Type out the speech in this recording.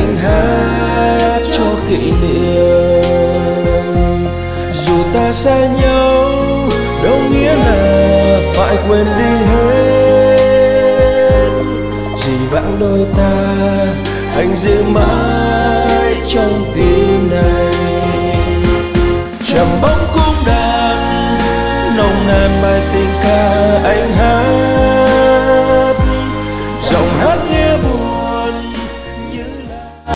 anh hát cho kỷ niệm. Dù ta xa nhau đâu nghĩa là phải quên đi hết, chỉ vãng đôi ta anh giữ mãi trong tim này. Trầm bóng cung đàn nồng nàn bài tình